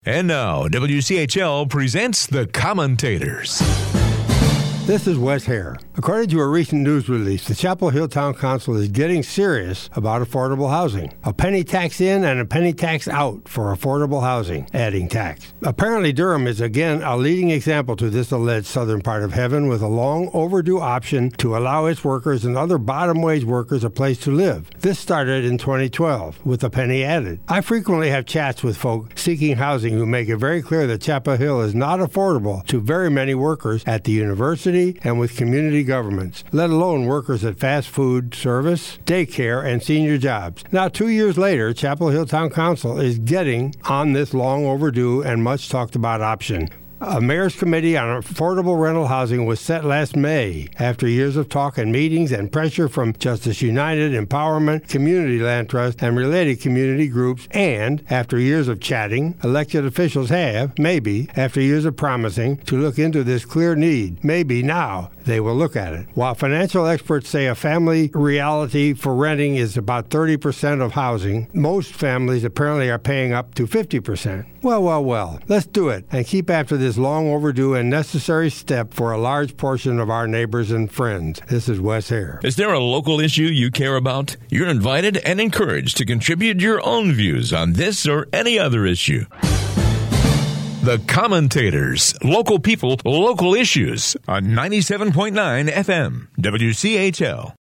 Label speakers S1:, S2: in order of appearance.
S1: And now, WCHL presents The Commentators.
S2: This is Wes Hare. According to a recent news release, the Chapel Hill Town Council is getting serious about affordable housing. A penny tax in and a penny tax out for affordable housing, adding tax. Apparently, Durham is again a leading example to this alleged southern part of heaven with a long overdue option to allow its workers and other bottom wage workers a place to live. This started in 2012 with a penny added. I frequently have chats with folk seeking housing who make it very clear that Chapel Hill is not affordable to very many workers at the university and with community governments, let alone workers at fast food service, daycare, and senior jobs. Now, 2 years later, Chapel Hill Town Council is getting on this long overdue and much talked about option. A mayor's committee on affordable rental housing was set last May after years of talk and meetings and pressure from Justice United, Empowerment, Community Land Trust, and related community groups, and after years of chatting, elected officials have, maybe, after years of promising, to look into this clear need. Maybe now they will look at it. While financial experts say a family reality for renting is about 30% of housing, most families apparently are paying up to 50%. Well, let's do it and keep after this long overdue and necessary step for a large portion of our neighbors and friends. This is Wes Hare.
S1: Is there a local issue you care about? You're invited and encouraged to contribute your own views on this or any other issue. The Commentators, local people, local issues on 97.9 FM, WCHL.